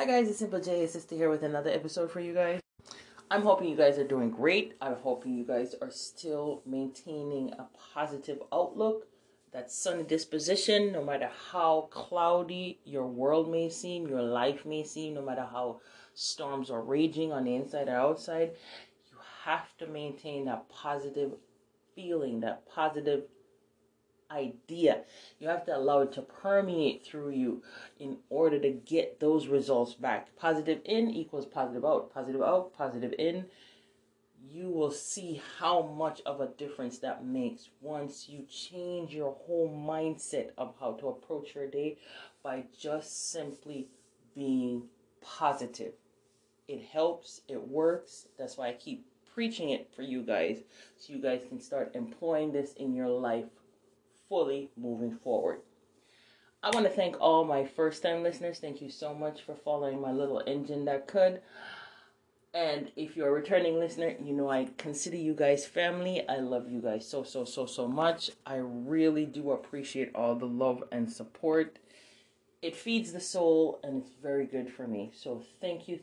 guys, it's Simple J, Sister here with another episode for you guys. I'm hoping you guys are doing great. I'm hoping you guys are still maintaining a positive outlook, that sunny disposition, no matter how cloudy your world may seem, your life may seem, no matter how storms are raging on the inside or outside. You have to maintain that positive feeling, that positive idea. You have to allow it to permeate through you in order to get those results back. Positive in equals positive out. Positive out, positive in. You will see how much of a difference that makes once you change your whole mindset of how to approach your day by just simply being positive. It helps, it works. That's why I keep preaching it for you guys, so you guys can start employing this in your life fully moving forward. I want to thank all my first-time listeners. Thank you so much for following my little engine that could. And if you're a returning listener, you know I consider you guys family. I love you guys so much. I really do appreciate all the love and support. It feeds the soul and it's very good for me. So thank you.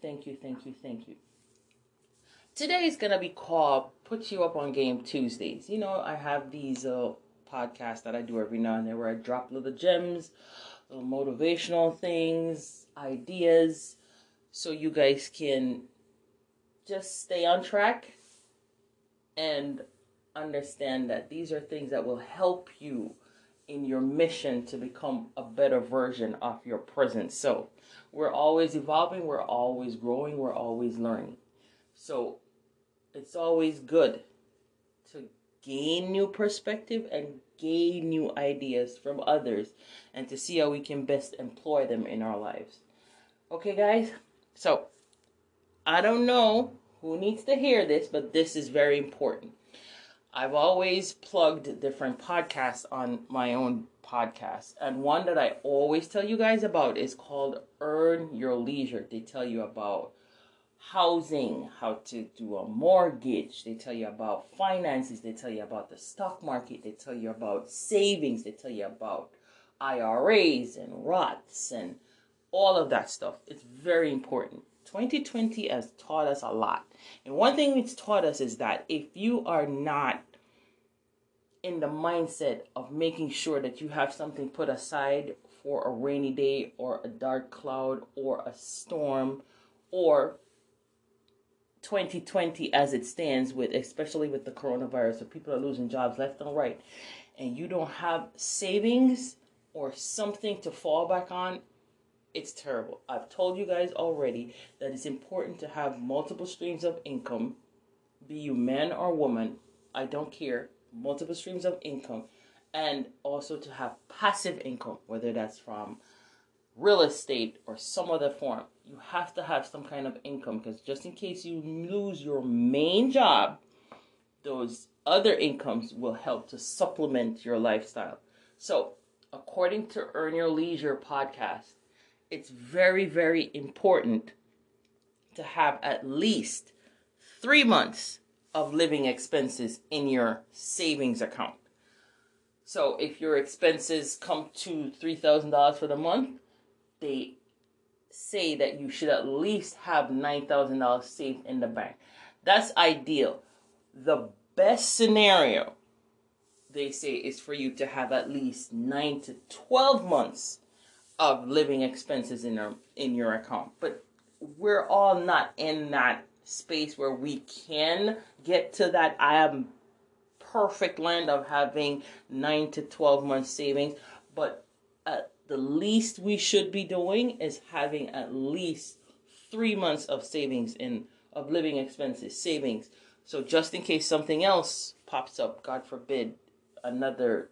Today is going to be called Put You Up on Game Tuesdays. You know, I have these podcast that I do every now and then where I drop little gems, little motivational things, ideas, so you guys can just stay on track and understand that these are things that will help you in your mission to become a better version of your present self. We're always evolving, we're always growing, we're always learning. So it's always good to gain new perspective and gain new ideas from others and to see how we can best employ them in our lives. Okay, guys? So, I don't know who needs to hear this, but this is very important. I've always plugged different podcasts on my own podcast, and one that I always tell you guys about is called Earn Your Leisure. They tell you about housing, how to do a mortgage, they tell you about finances, they tell you about the stock market, they tell you about savings, they tell you about IRAs and Roths and all of that stuff. It's very important. 2020 has taught us a lot. And one thing it's taught us is that if you are not in the mindset of making sure that you have something put aside for a rainy day or a dark cloud or a storm or 2020 as it stands, with especially with the coronavirus, so people are losing jobs left and right, and you don't have savings or something to fall back on, it's terrible. I've told you guys already that it's important to have multiple streams of income, be you man or woman, I don't care, multiple streams of income, and also to have passive income, whether that's from real estate or some other form. You have to have some kind of income, because just in case you lose your main job, those other incomes will help to supplement your lifestyle. So, according to Earn Your Leisure podcast, it's very important to have at least 3 months of living expenses in your savings account. So if your expenses come to $3,000 for the month, they say that you should at least have $9,000 saved in the bank. That's ideal. The best scenario, they say, is for you to have at least 9 to 12 months of living expenses in your account. But we're all not in that space where we can get to that I am perfect land of having 9 to 12 months savings. But the least we should be doing is having at least 3 months of savings of living expenses, savings. So just in case something else pops up, God forbid, another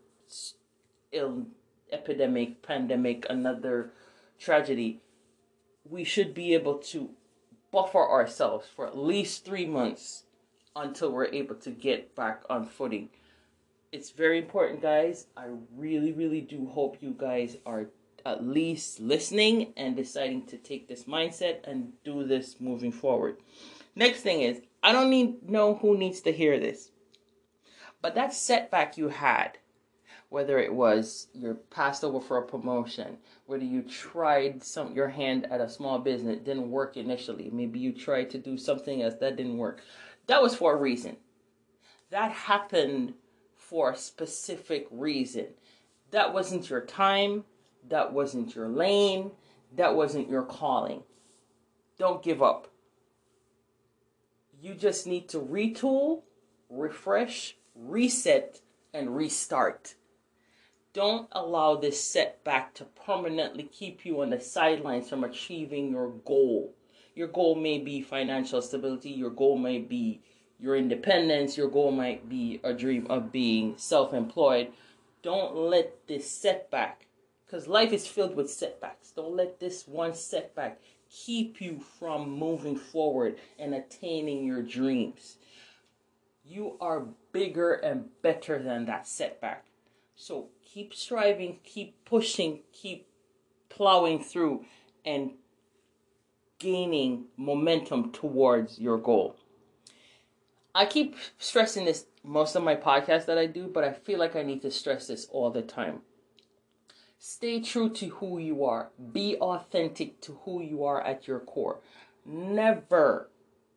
epidemic, pandemic, another tragedy, we should be able to buffer ourselves for at least 3 months until we're able to get back on footing. It's very important, guys. I really do hope you guys are at least listening and deciding to take this mindset and do this moving forward. Next thing is, I don't know who needs to hear this, but that setback you had Whether it was you're passed over for a promotion, whether you tried your hand at a small business, it didn't work initially. Maybe you tried to do something else that didn't work. That was for a reason. That happened for a specific reason. That wasn't your time. That wasn't your lane. That wasn't your calling. Don't give up. You just need to retool, refresh, reset, and restart. Don't allow this setback to permanently keep you on the sidelines from achieving your goal. Your goal may be financial stability. Your goal may be your independence. Your goal might be a dream of being self-employed. Don't let this setback, because life is filled with setbacks. Don't let this one setback keep you from moving forward and attaining your dreams. You are bigger and better than that setback. So keep striving, keep pushing, keep plowing through and gaining momentum towards your goal. I keep stressing this most of my podcasts that I do, but I feel like I need to stress this all the time. Stay true to who you are. Be authentic to who you are at your core. Never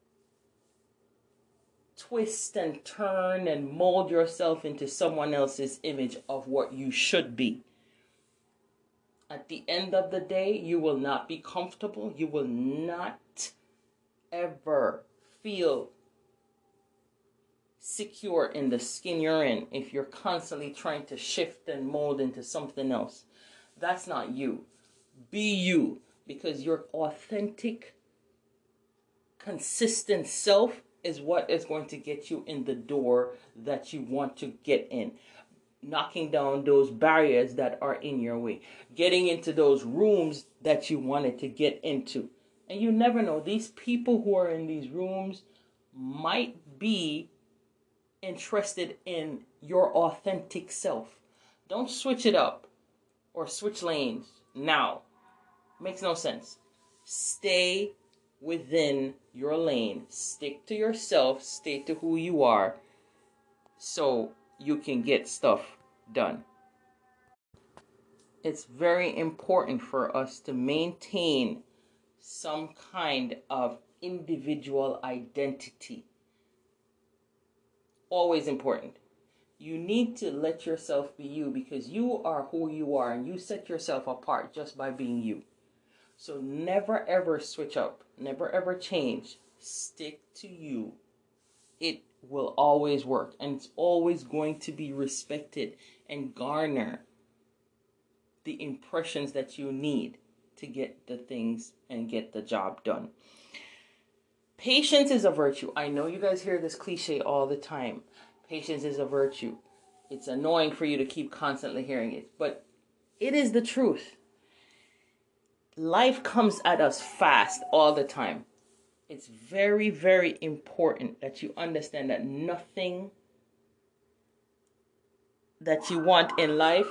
twist and turn and mold yourself into someone else's image of what you should be. At the end of the day, you will not be comfortable. You will not ever feel secure in the skin you're in if you're constantly trying to shift and mold into something else. That's not you. Be you, because your authentic, consistent self is what is going to get you in the door that you want to get in. Knocking down those barriers that are in your way. Getting into those rooms that you wanted to get into. And you never know, these people who are in these rooms might be interested in your authentic self. Don't switch it up or switch lanes now. Makes no sense. Stay within your lane. Stick to yourself. Stay to who you are so you can get stuff done. It's very important for us to maintain some kind of individual identity. Always important. You need to let yourself be you, because you are who you are and you set yourself apart just by being you. So never ever switch up. Never ever change. Stick to you. It will always work, and it's always going to be respected and garner the impressions that you need to get the things and get the job done. Patience is a virtue. I know you guys hear this cliche all the time. Patience is a virtue. It's annoying for you to keep constantly hearing it, but it is the truth. Life comes at us fast all the time. It's very, very important that you understand that nothing that you want in life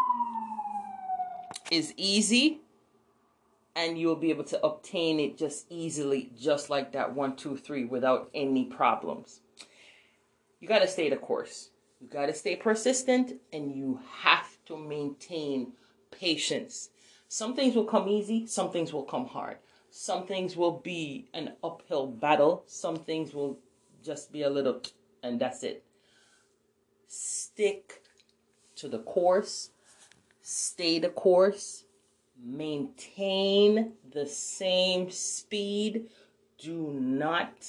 is easy, and you'll be able to obtain it just easily, just like that 1, 2, 3, without any problems. You got to stay the course. You got to stay persistent, and you have to maintain patience. Some things will come easy. Some things will come hard. Some things will be an uphill battle. Some things will just be a little, and that's it. Stick to the course. Stay the course. Maintain the same speed. Do not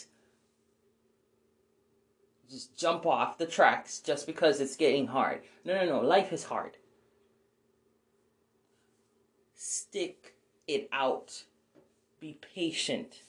just jump off the tracks just because it's getting hard. No. Life is hard. Stick it out. Be patient.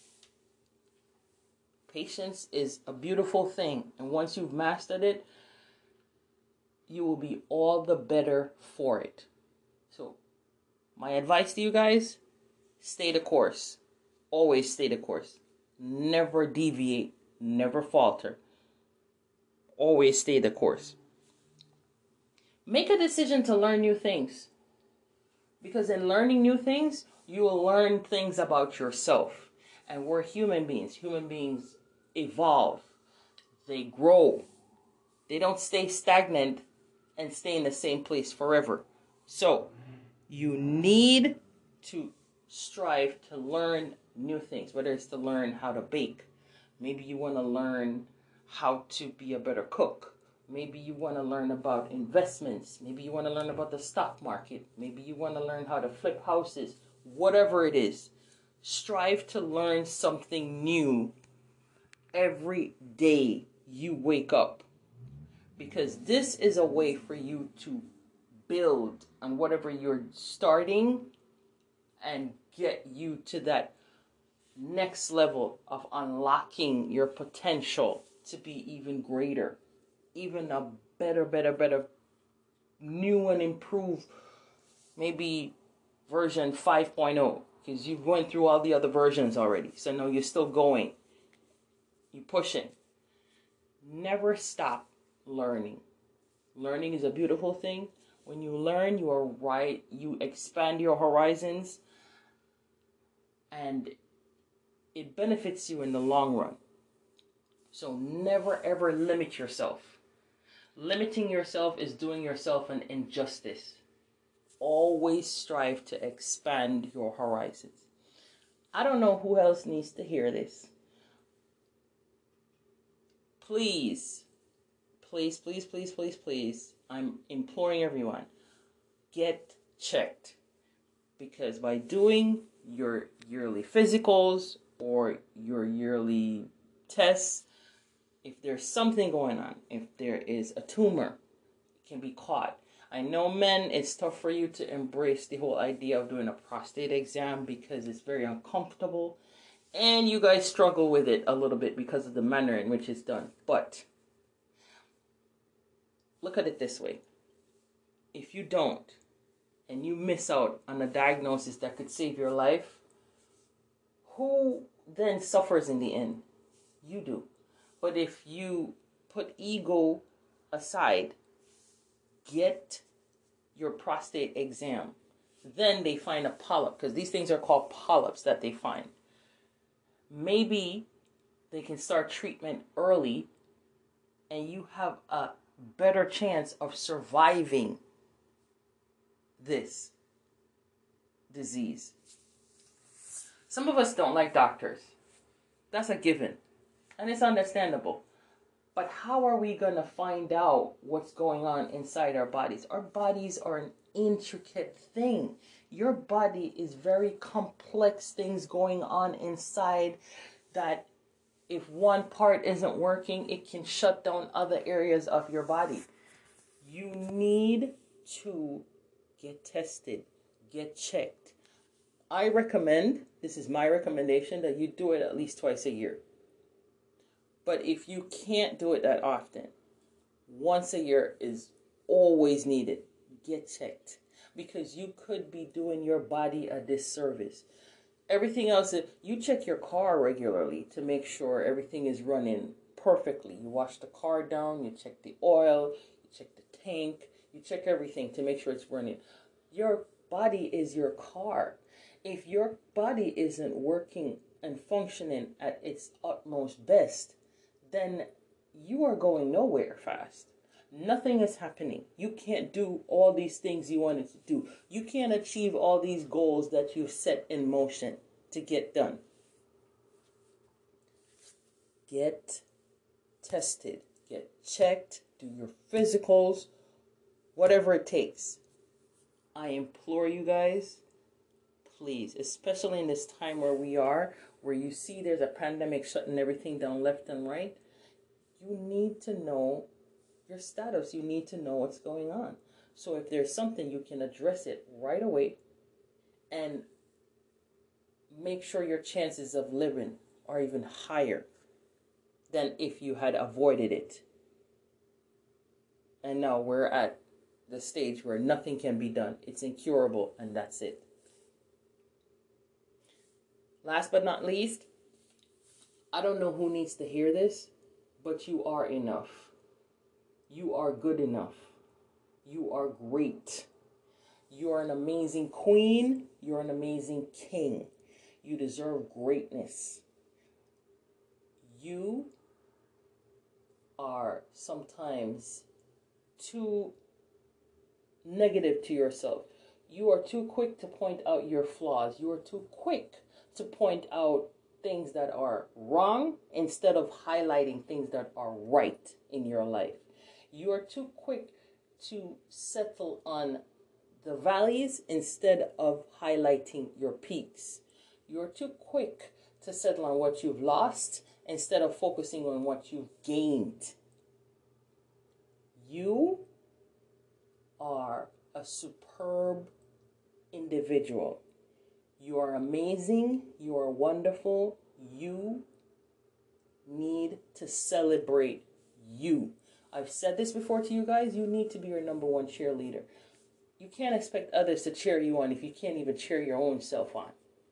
Patience is a beautiful thing. And once you've mastered it, you will be all the better for it. So, my advice to you guys, stay the course. Always stay the course. Never deviate. Never falter. Always stay the course. Make a decision to learn new things. Because in learning new things, you will learn things about yourself. And we're human beings. Human beings evolve. They grow. They don't stay stagnant and stay in the same place forever. So you need to strive to learn new things, whether it's to learn how to bake. Maybe you want to learn how to be a better cook. Maybe you want to learn about investments. Maybe you want to learn about the stock market. Maybe you want to learn how to flip houses. Whatever it is, strive to learn something new every day you wake up. Because this is a way for you to build on whatever you're starting and get you to that next level of unlocking your potential to be even greater, even a better, new and improved, maybe version 5.0, because you've went through all the other versions already. So no, you're still going. You're pushing. Never stop learning. Learning is a beautiful thing. When you learn, you are right. You expand your horizons, and it benefits you in the long run. So never ever limit yourself. Limiting yourself is doing yourself an injustice. Always strive to expand your horizons. I don't know who else needs to hear this. Please, I'm imploring everyone, get checked. Because by doing your yearly physicals or your yearly tests, if there's something going on, if there is a tumor, it can be caught. I know, men, it's tough for you to embrace the whole idea of doing a prostate exam because it's very uncomfortable. And you guys struggle with it a little bit because of the manner in which it's done. But look at it this way. If you don't, and you miss out on a diagnosis that could save your life, who then suffers in the end? You do. But if you put ego aside, get your prostate exam. Then they find a polyp, because these things are called polyps that they find. Maybe they can start treatment early and you have a better chance of surviving this disease. Some of us don't like doctors. That's a given. And it's understandable. But how are we going to find out what's going on inside our bodies? Our bodies are an intricate thing. Your body is very complex things going on inside that if one part isn't working, it can shut down other areas of your body. You need to get tested, get checked. I recommend, this is my recommendation, that you do it at least twice a year. But if you can't do it that often, once a year is always needed. Get checked. Because you could be doing your body a disservice. Everything else, you check your car regularly to make sure everything is running perfectly. You wash the car down, you check the oil, you check the tank, you check everything to make sure it's running. Your body is your car. If your body isn't working and functioning at its utmost best, then you are going nowhere fast. Nothing is happening. You can't do all these things you wanted to do. You can't achieve all these goals that you've set in motion to get done. Get tested. Get checked. Do your physicals. Whatever it takes. I implore you guys, please, especially in this time where we are, where you see there's a pandemic shutting everything down left and right, you need to know your status. You need to know what's going on. So if there's something, you can address it right away and make sure your chances of living are even higher than if you had avoided it. And now we're at the stage where nothing can be done. It's incurable, and that's it. Last but not least, I don't know who needs to hear this, but you are enough. You are good enough. You are great. You are an amazing queen. You're an amazing king. You deserve greatness. You are sometimes too negative to yourself. You are too quick to point out your flaws. You are too quick to point out things that are wrong instead of highlighting things that are right in your life. You are too quick to settle on the valleys instead of highlighting your peaks. You're too quick to settle on what you've lost instead of focusing on what you've gained. You are a superb individual. You are amazing. You are wonderful. You need to celebrate you. I've said this before to you guys. You need to be your number one cheerleader. You can't expect others to cheer you on if you can't even cheer your own self on.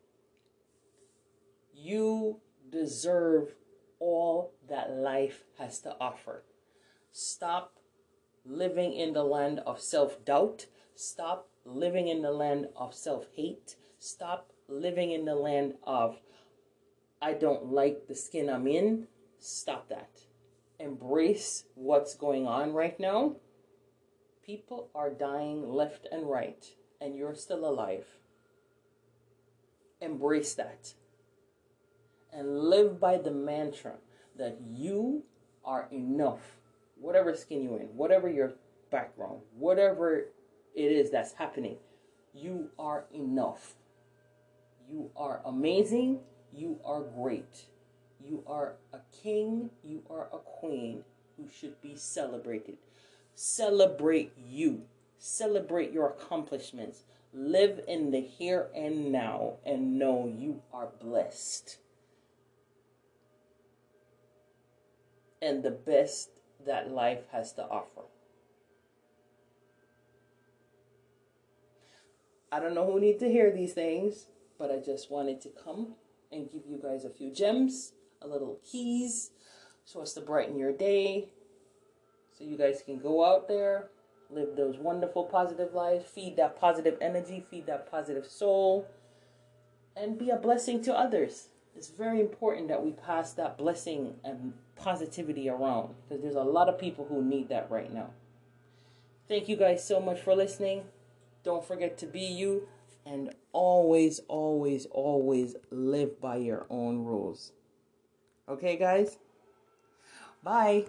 You deserve all that life has to offer. Stop living in the land of self-doubt. Stop living in the land of self-hate. Stop living in the land of, I don't like the skin I'm in. Stop that. Embrace what's going on right now. People are dying left and right, and you're still alive. Embrace that. And live by the mantra that you are enough. Whatever skin you're in, whatever your background, whatever it is that's happening, you are enough. You are amazing. You are great. You are a king. You are a queen who should be celebrated. Celebrate you. Celebrate your accomplishments. Live in the here and now and know you are blessed. And the best that life has to offer. I don't know who need to hear these things, but I just wanted to come and give you guys a few gems, a little keys, so as to brighten your day, so you guys can go out there, live those wonderful, positive lives, feed that positive energy, feed that positive soul, and be a blessing to others. It's very important that we pass that blessing and positivity around, because there's a lot of people who need that right now. Thank you guys so much for listening. Don't forget to be you, and always, always, always live by your own rules. Okay, guys? Bye.